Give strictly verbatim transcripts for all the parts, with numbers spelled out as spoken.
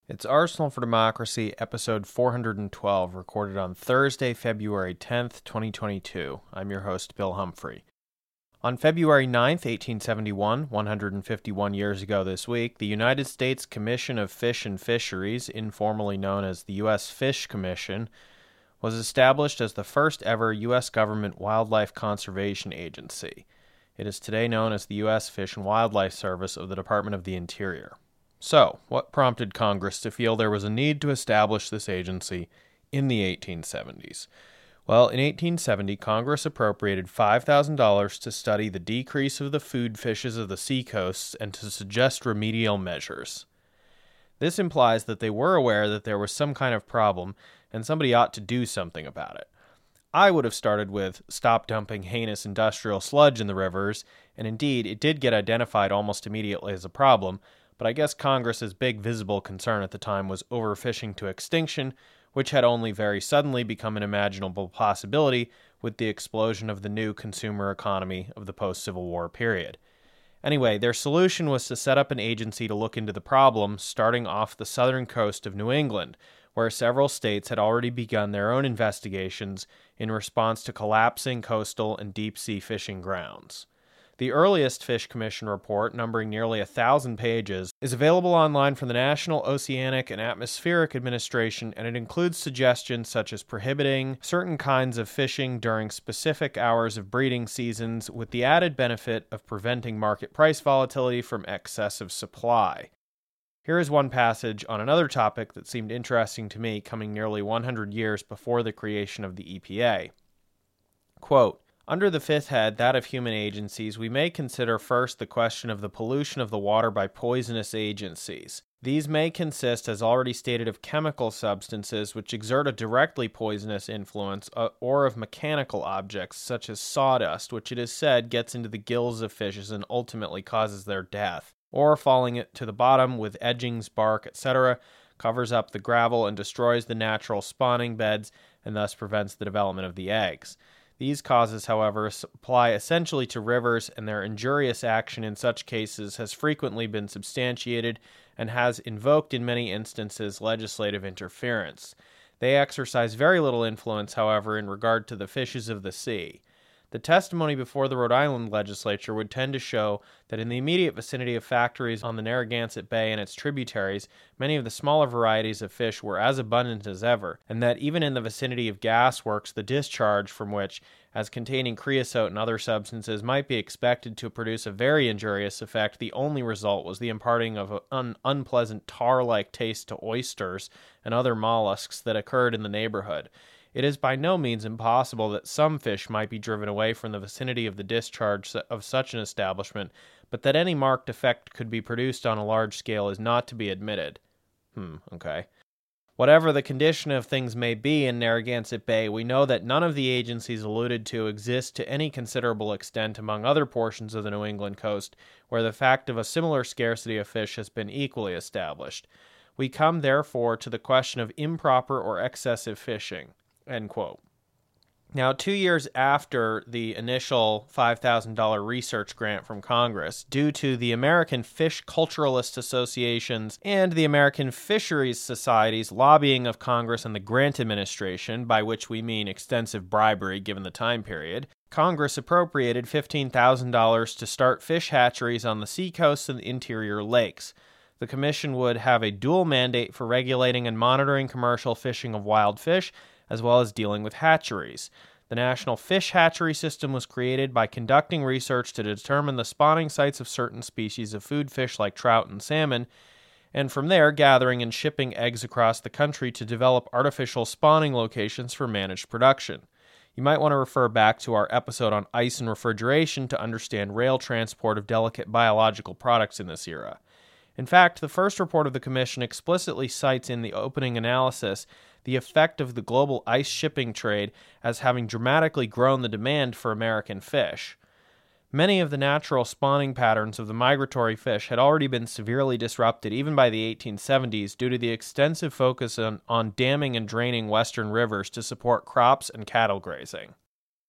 It's Arsenal for Democracy, episode four hundred twelve, recorded on Thursday, February tenth, twenty twenty-two. I'm your host, Bill Humphrey. On February ninth, eighteen seventy-one, one hundred fifty-one years ago this week, the United States Commission of Fish and Fisheries, informally known as the U S Fish Commission, was established as the first ever U S government wildlife conservation agency. It is today known as the U S Fish and Wildlife Service of the Department of the Interior. So, what prompted Congress to feel there was a need to establish this agency in the eighteen seventies? Well, in eighteen seventy, Congress appropriated five thousand dollars to study the decrease of the food fishes of the seacoasts and to suggest remedial measures. This implies that they were aware that there was some kind of problem and somebody ought to do something about it. I would have started with stop dumping heinous industrial sludge in the rivers, and indeed, it did get identified almost immediately as a problem, but I guess Congress's big visible concern at the time was overfishing to extinction, which had only very suddenly become an imaginable possibility with the explosion of the new consumer economy of the post-Civil War period. Anyway, their solution was to set up an agency to look into the problem, starting off the southern coast of New England, where several states had already begun their own investigations in response to collapsing coastal and deep-sea fishing grounds. The earliest Fish Commission report, numbering nearly a thousand pages, is available online from the National Oceanic and Atmospheric Administration, and it includes suggestions such as prohibiting certain kinds of fishing during specific hours of breeding seasons, with the added benefit of preventing market price volatility from excessive supply. Here is one passage on another topic that seemed interesting to me, coming nearly one hundred years before the creation of the E P A. Quote, "Under the fifth head, that of human agencies, we may consider first the question of the pollution of the water by poisonous agencies. These may consist, as already stated, of chemical substances which exert a directly poisonous influence, uh, or of mechanical objects, such as sawdust, which it is said gets into the gills of fishes and ultimately causes their death, or falling it to the bottom with edgings, bark, et cetera, covers up the gravel and destroys the natural spawning beds and thus prevents the development of the eggs. These causes, however, apply essentially to rivers, and their injurious action in such cases has frequently been substantiated and has invoked in many instances legislative interference. They exercise very little influence, however, in regard to the fishes of the sea. The testimony before the Rhode Island legislature would tend to show that in the immediate vicinity of factories on the Narragansett Bay and its tributaries, many of the smaller varieties of fish were as abundant as ever, and that even in the vicinity of gas works, the discharge from which, as containing creosote and other substances, might be expected to produce a very injurious effect, the only result was the imparting of an unpleasant tar-like taste to oysters and other mollusks that occurred in the neighborhood. It is by no means impossible that some fish might be driven away from the vicinity of the discharge of such an establishment, but that any marked effect could be produced on a large scale is not to be admitted." Hmm, okay. Whatever the condition of things may be in Narragansett Bay, we know that none of the agencies alluded to exist to any considerable extent among other portions of the New England coast, where the fact of a similar scarcity of fish has been equally established. We come, therefore, to the question of improper or excessive fishing. End quote. Now, two years after the initial five thousand dollars research grant from Congress, due to the American Fish Culturalist Associations and the American Fisheries Society's lobbying of Congress and the Grant administration, by which we mean extensive bribery given the time period, Congress appropriated fifteen thousand dollars to start fish hatcheries on the seacoasts and the interior lakes. The commission would have a dual mandate for regulating and monitoring commercial fishing of wild fish, as well as dealing with hatcheries. The National Fish Hatchery System was created by conducting research to determine the spawning sites of certain species of food fish like trout and salmon, and from there gathering and shipping eggs across the country to develop artificial spawning locations for managed production. You might want to refer back to our episode on ice and refrigeration to understand rail transport of delicate biological products in this era. In fact, the first report of the Commission explicitly cites in the opening analysis the effect of the global ice shipping trade as having dramatically grown the demand for American fish. Many of the natural spawning patterns of the migratory fish had already been severely disrupted even by the eighteen seventies due to the extensive focus on, on damming and draining western rivers to support crops and cattle grazing.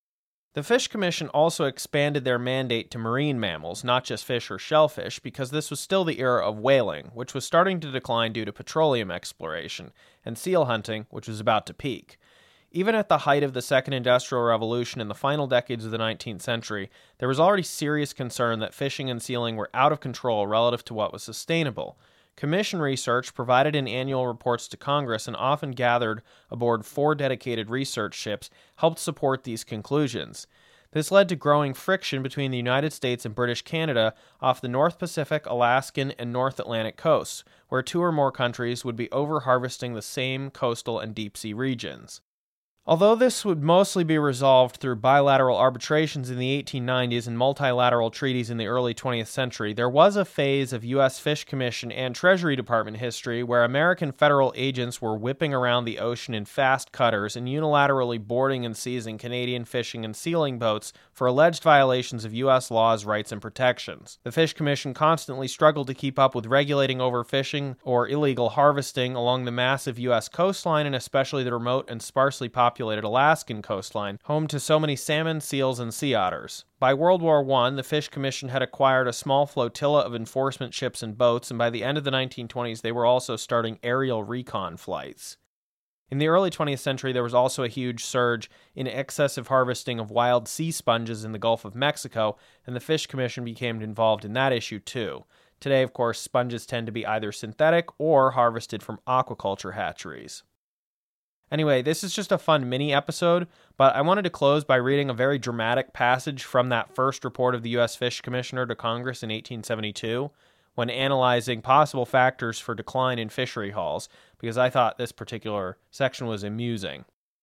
The Fish Commission also expanded their mandate to marine mammals, not just fish or shellfish, because this was still the era of whaling, which was starting to decline due to petroleum exploration, and seal hunting, which was about to peak. Even at the height of the Second Industrial Revolution in the final decades of the nineteenth century, there was already serious concern that fishing and sealing were out of control relative to what was sustainable. Commission research provided in annual reports to Congress and often gathered aboard four dedicated research ships helped support these conclusions. This led to growing friction between the United States and British Canada off the North Pacific, Alaskan, and North Atlantic coasts, where two or more countries would be over-harvesting the same coastal and deep-sea regions. Although this would mostly be resolved through bilateral arbitrations in the eighteen nineties and multilateral treaties in the early twentieth century, there was a phase of U S Fish Commission and Treasury Department history where American federal agents were whipping around the ocean in fast cutters and unilaterally boarding and seizing Canadian fishing and sealing boats for alleged violations of U S laws, rights, and protections. The Fish Commission constantly struggled to keep up with regulating overfishing or illegal harvesting along the massive U S coastline and especially the remote and sparsely populated Alaskan coastline, home to so many salmon, seals, and sea otters. By World War One, the Fish Commission had acquired a small flotilla of enforcement ships and boats, and by the end of the nineteen twenties, they were also starting aerial recon flights. In the early twentieth century, there was also a huge surge in excessive harvesting of wild sea sponges in the Gulf of Mexico, and the Fish Commission became involved in that issue too. Today, of course, sponges tend to be either synthetic or harvested from aquaculture hatcheries. Anyway, this is just a fun mini episode, but I wanted to close by reading a very dramatic passage from that first report of the U S Fish Commissioner to Congress in eighteen seventy-two, when analyzing possible factors for decline in fishery hauls, because I thought this particular section was amusing.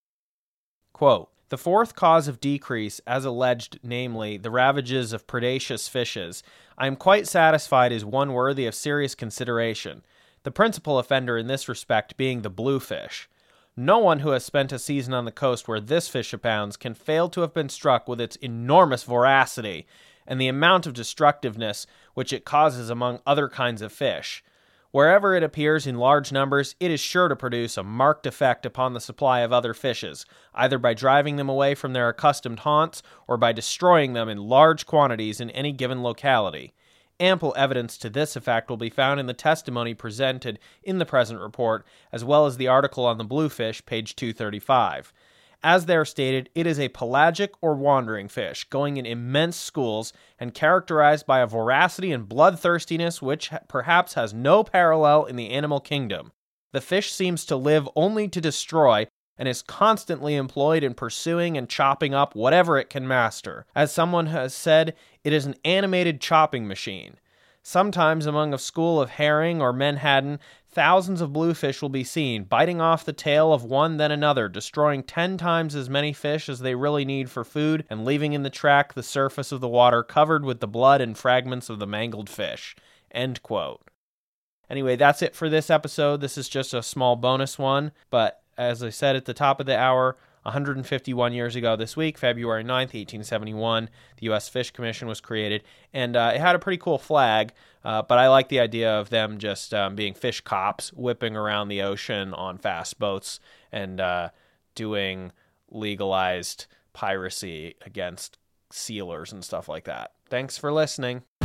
Quote, "The fourth cause of decrease, as alleged, namely, the ravages of predaceous fishes, I am quite satisfied is one worthy of serious consideration, the principal offender in this respect being the bluefish. No one who has spent a season on the coast where this fish abounds can fail to have been struck with its enormous voracity and the amount of destructiveness which it causes among other kinds of fish. Wherever it appears in large numbers, it is sure to produce a marked effect upon the supply of other fishes, either by driving them away from their accustomed haunts or by destroying them in large quantities in any given locality. Ample evidence to this effect will be found in the testimony presented in the present report, as well as the article on the bluefish, page two thirty-five. As there stated, it is a pelagic or wandering fish, going in immense schools, and characterized by a voracity and bloodthirstiness which perhaps has no parallel in the animal kingdom. The fish seems to live only to destroy, and is constantly employed in pursuing and chopping up whatever it can master. As someone has said, it is an animated chopping machine. Sometimes among a school of herring or menhaden, thousands of bluefish will be seen, biting off the tail of one then another, destroying ten times as many fish as they really need for food, and leaving in the track the surface of the water covered with the blood and fragments of the mangled fish." End quote. Anyway, that's it for this episode. This is just a small bonus one, but as I said at the top of the hour, one hundred fifty-one years ago this week, February ninth, eighteen seventy-one, the U S Fish Commission was created, and uh, it had a pretty cool flag, uh, but I like the idea of them just um, being fish cops, whipping around the ocean on fast boats and uh, doing legalized piracy against sealers and stuff like that. Thanks for listening.